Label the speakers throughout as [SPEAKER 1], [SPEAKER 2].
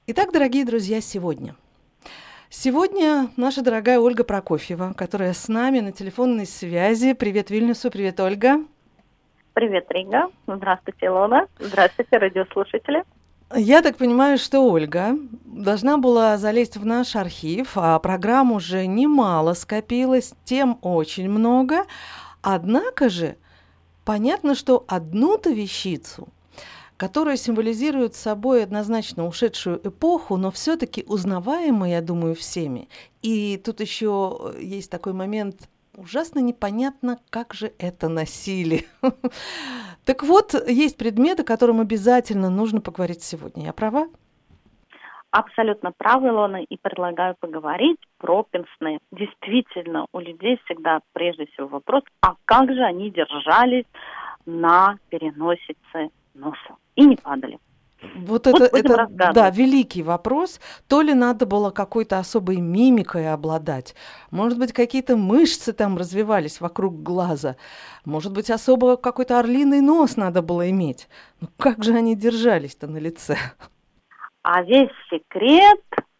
[SPEAKER 1] Итак, дорогие друзья, Сегодня наша дорогая Ольга Прокофьева, которая с нами на телефонной связи. Привет, Вильнюсу, привет, Ольга.
[SPEAKER 2] Привет, Рига. Здравствуйте, Илона. Здравствуйте, радиослушатели.
[SPEAKER 1] Я так понимаю, что Ольга должна была залезть в наш архив, а программ уже немало скопилось, тем очень много. Однако же понятно, что одну-то вещицу, которая символизирует собой однозначно ушедшую эпоху, но все-таки узнаваемая, я думаю, всеми. И тут еще есть такой момент, ужасно непонятно, как же это носили. Так вот, есть предметы, о котором обязательно нужно поговорить сегодня. Я права?
[SPEAKER 2] Абсолютно правы, Илона, и предлагаю поговорить про пенсне. Действительно, у людей всегда прежде всего вопрос, а как же они держались на переносице носа и не падали?
[SPEAKER 1] Вот
[SPEAKER 2] Вот будем
[SPEAKER 1] да,
[SPEAKER 2] разгадывать.
[SPEAKER 1] великий вопрос. То ли надо было какой-то особой мимикой обладать, может быть, какие-то мышцы там развивались вокруг глаза, может быть, особо какой-то орлиный нос надо было иметь. Ну как же они держались-то на лице?
[SPEAKER 2] А весь секрет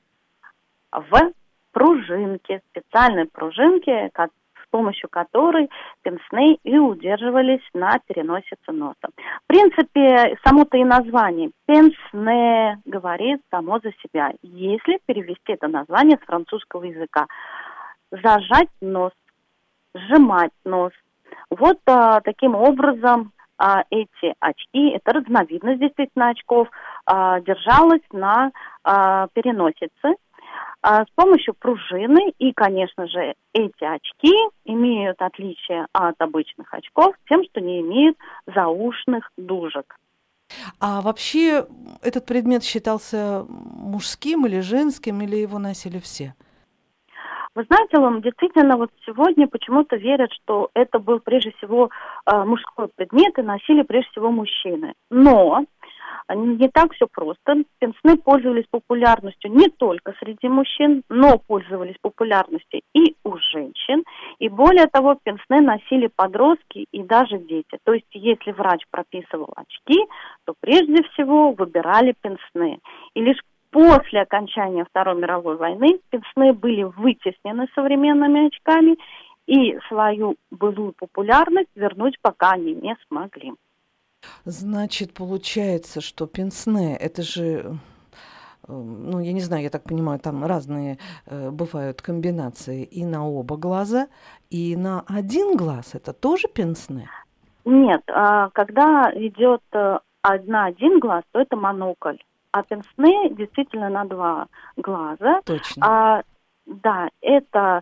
[SPEAKER 2] в пружинке, специальной пружинке, с помощью которой пенсне и удерживались на переносице носа. В принципе, само-то и название пенсне говорит само за себя, если перевести это название с французского языка. Зажать нос, сжимать нос. Вот таким образом эти очки, это разновидность действительно очков, держалась на переносице с помощью пружины. И, конечно же, эти очки имеют отличие от обычных очков тем, что не имеют заушных дужек.
[SPEAKER 1] А вообще этот предмет считался мужским или женским, или его носили все?
[SPEAKER 2] Вы знаете, Лом, действительно, вот сегодня почему-то верят, что это был прежде всего мужской предмет и носили прежде всего мужчины. Но не так все просто. Пенсне пользовались популярностью не только среди мужчин, но пользовались популярностью и у женщин. И более того, пенсне носили подростки и даже дети. То есть, если врач прописывал очки, то прежде всего выбирали пенсне. И лишь после окончания Второй мировой войны пенсне были вытеснены современными очками, и свою былую популярность вернуть пока они не смогли.
[SPEAKER 1] Значит, получается, что пенсне — это же, ну, я не знаю, я так понимаю, там разные бывают комбинации и на оба глаза, и на один глаз. Это тоже пенсне?
[SPEAKER 2] Нет, когда идет на один глаз, то это монокль. А пенсне действительно на два глаза.
[SPEAKER 1] Точно.
[SPEAKER 2] Да, это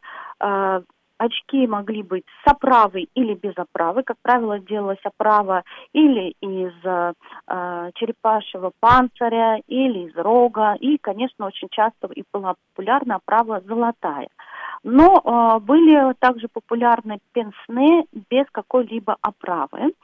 [SPEAKER 2] очки могли быть с оправой или без оправы. Как правило, делалась оправа или из черепашьего панциря, или из рога. И, конечно, очень часто и была популярна оправа золотая. Но были также популярны пенсне без какой-либо оправы.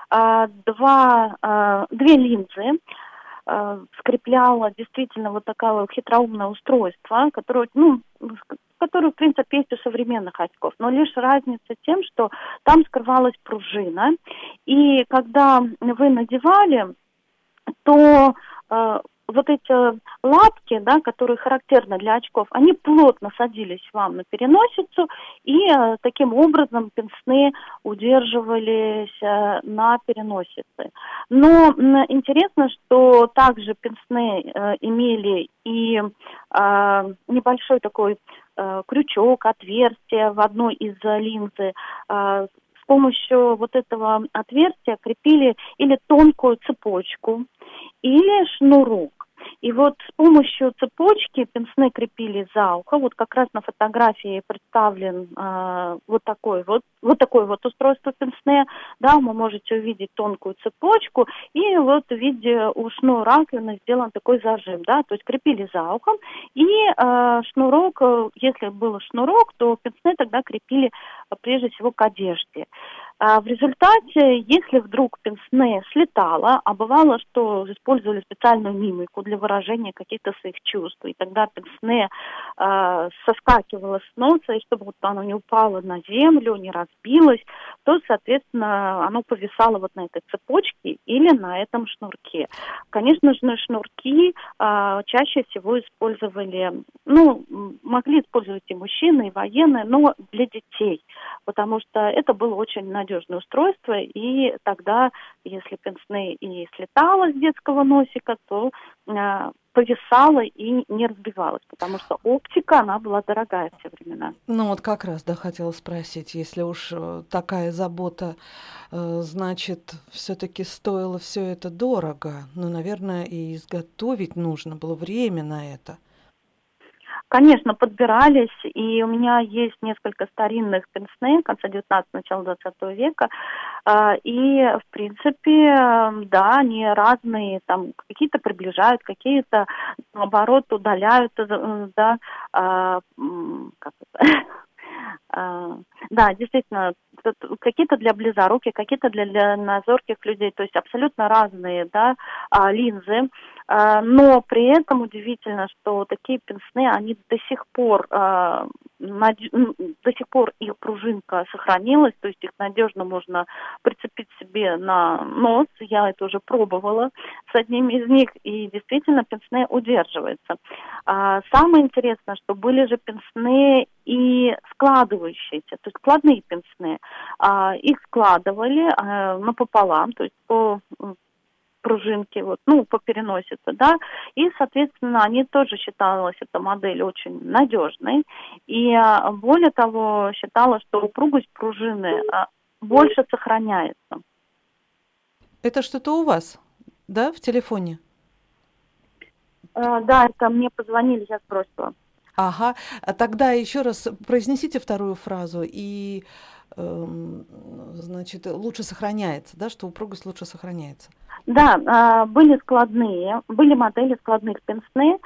[SPEAKER 2] Две линзы скрепляло действительно вот такое хитроумное устройство, которое, в принципе, есть у современных очков. Но лишь разница тем, что там скрывалась пружина. И когда вы надевали, то вот эти лапки, да, которые характерны для очков, они плотно садились вам на переносицу, и таким образом пенсне удерживались на переносице. Но интересно, что также пенсне имели и небольшой такой крючок, отверстие в одной из линзы. С помощью вот этого отверстия крепили или тонкую цепочку, или шнурок. И вот с помощью цепочки пенсне крепили за ухо. Вот как раз на фотографии представлен вот такое вот устройство пенсне. Да, вы можете увидеть тонкую цепочку, и вот в виде ушной раковины сделан такой зажим, да, то есть крепили за ухом, и шнурок, если был шнурок, то пенсне тогда крепили прежде всего к одежде. В результате, если вдруг пенсне слетало, а бывало, что использовали специальную мимику для выражения каких-то своих чувств, и тогда пенсне соскакивало с носа, и чтобы вот оно не упало на землю, не разбилось, то, соответственно, оно повисало вот на этой цепочке или на этом шнурке. Конечно же, шнурки чаще всего использовали, могли использовать и мужчины, и военные, но для детей, потому что это было очень надежное устройство, и тогда, если пенсне и слетало с детского носика, то повисало и не разбивалось, потому что оптика, она была дорогая в те времена.
[SPEAKER 1] Ну вот как раз, да, хотела спросить, если уж такая забота, значит, все-таки стоило все это дорого, ну, наверное, и изготовить нужно было время на это.
[SPEAKER 2] Конечно, подбирались, и у меня есть несколько старинных пенсне конца 19-го, начала 20 века, и, в принципе, да, они разные, там, какие-то приближают, какие-то, наоборот, удаляют, да, как это? Да, действительно, какие-то для близоруких, какие-то для назорких людей, то есть абсолютно разные, да, линзы, но при этом удивительно, что такие пенсне, они до сих пор их пружинка сохранилась, то есть их надежно можно прицепить себе на нос, я это уже пробовала с одним из них, и действительно пенсне удерживается. Самое интересное, что были же пенсне и складывающиеся, то есть складные пенсне. Их складывали напополам, то есть по пружинке, по переносице, да, и, соответственно, они тоже считалась, эта модель, очень надежной, и более того, считала, что упругость пружины больше сохраняется.
[SPEAKER 1] Это что-то у вас, да, в телефоне?
[SPEAKER 2] Да, это мне позвонили, я сбросила.
[SPEAKER 1] Ага, а тогда еще раз произнесите вторую фразу, и, значит, лучше сохраняется, да, что упругость лучше сохраняется.
[SPEAKER 2] Да, были модели складных пенсне,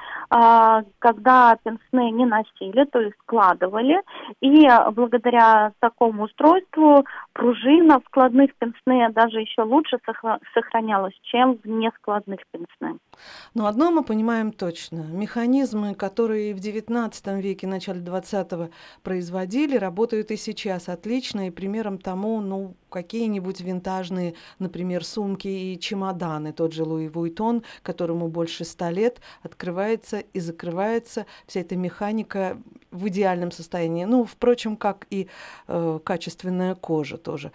[SPEAKER 2] когда пенсне не носили, то есть складывали, и благодаря такому устройству пружина в складных пенсне даже еще лучше сохранялась, чем в нескладных пенсне.
[SPEAKER 1] Но одно мы понимаем точно. Механизмы, которые в XIX веке, начале XX производили, работают и сейчас отлично. И примером тому, какие-нибудь винтажные, например, сумки и чемоданы. Тот же Луи Вуиттон, которому больше 100 лет, открывается и закрывается. Вся эта механика в идеальном состоянии. Впрочем, как и качественная кожа тоже.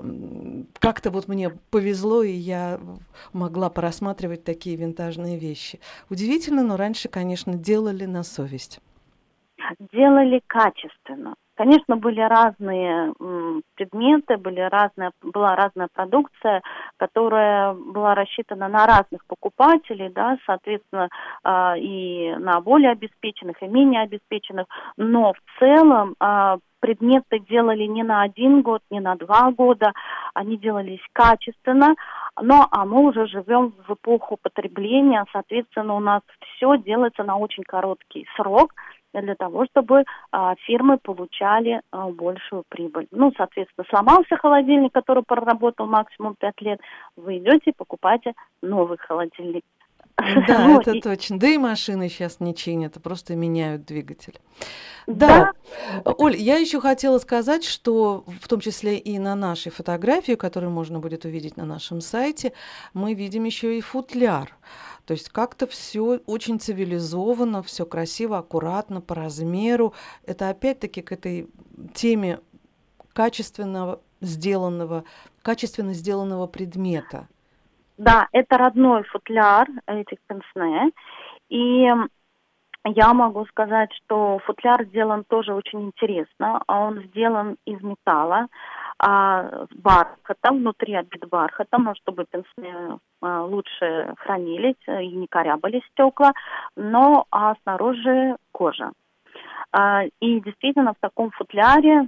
[SPEAKER 1] Как-то вот мне повезло, и я могла порассматривать такие винтажные вещи. Удивительно, но раньше, конечно, делали на совесть.
[SPEAKER 2] Делали качественно. Конечно, были разные предметы, была разная продукция, которая была рассчитана на разных покупателей, да, соответственно, и на более обеспеченных, и менее обеспеченных, но в целом предметы делали не на 1 год, не на 2 года, они делались качественно, а мы уже живем в эпоху потребления, соответственно, у нас все делается на очень короткий срок, для того, чтобы фирмы получали большую прибыль. Соответственно, сломался холодильник, который проработал максимум 5 лет, вы идете и покупаете новый холодильник.
[SPEAKER 1] Да, это точно. Да и машины сейчас не чинят, а просто меняют двигатель.
[SPEAKER 2] Да.
[SPEAKER 1] Оль, я еще хотела сказать, что в том числе и на нашей фотографии, которую можно будет увидеть на нашем сайте, мы видим еще и футляр. То есть как-то все очень цивилизованно, все красиво, аккуратно, по размеру. Это опять-таки к этой теме качественно сделанного предмета.
[SPEAKER 2] Да, это родной футляр этих пенсне. И я могу сказать, что футляр сделан тоже очень интересно. Он сделан из металла, с бархатом, внутри обит бархатом, чтобы пенсне лучше хранились и не корябались стекла, а снаружи кожа. И действительно в таком футляре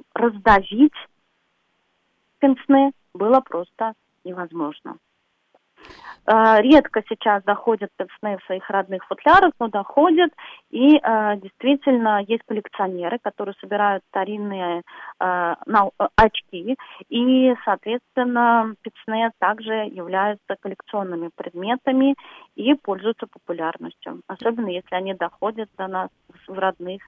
[SPEAKER 2] раздавить пенсне было просто невозможно. Редко сейчас доходят пенсне в своих родных футлярах, но доходят. И действительно есть коллекционеры, которые собирают старинные очки. И, соответственно, пенсне также являются коллекционными предметами и пользуются популярностью. Особенно если они доходят до нас в родных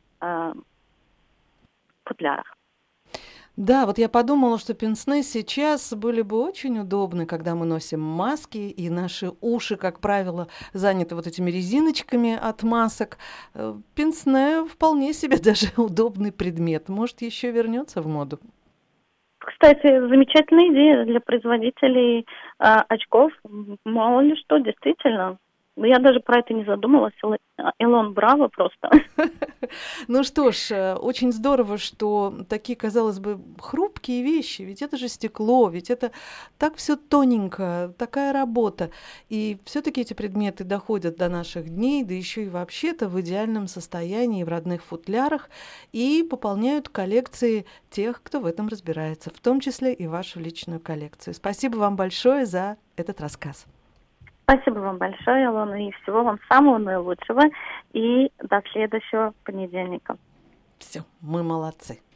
[SPEAKER 2] футлярах.
[SPEAKER 1] Да, вот я подумала, что пенсне сейчас были бы очень удобны, когда мы носим маски, и наши уши, как правило, заняты вот этими резиночками от масок. Пенсне вполне себе даже удобный предмет. Может, еще вернется в моду?
[SPEAKER 2] Кстати, замечательная идея для производителей очков. Мало ли что, действительно. Я даже про это не задумывалась. Илон, браво просто.
[SPEAKER 1] Ну что ж, очень здорово, что такие, казалось бы, хрупкие вещи, ведь это же стекло, ведь это так все тоненько, такая работа. И все-таки эти предметы доходят до наших дней, да еще и вообще-то в идеальном состоянии, в родных футлярах, и пополняют коллекции тех, кто в этом разбирается, в том числе и вашу личную коллекцию. Спасибо вам большое за этот рассказ.
[SPEAKER 2] Спасибо вам большое, Алена, и всего вам самого наилучшего. И до следующего понедельника.
[SPEAKER 1] Все, мы молодцы.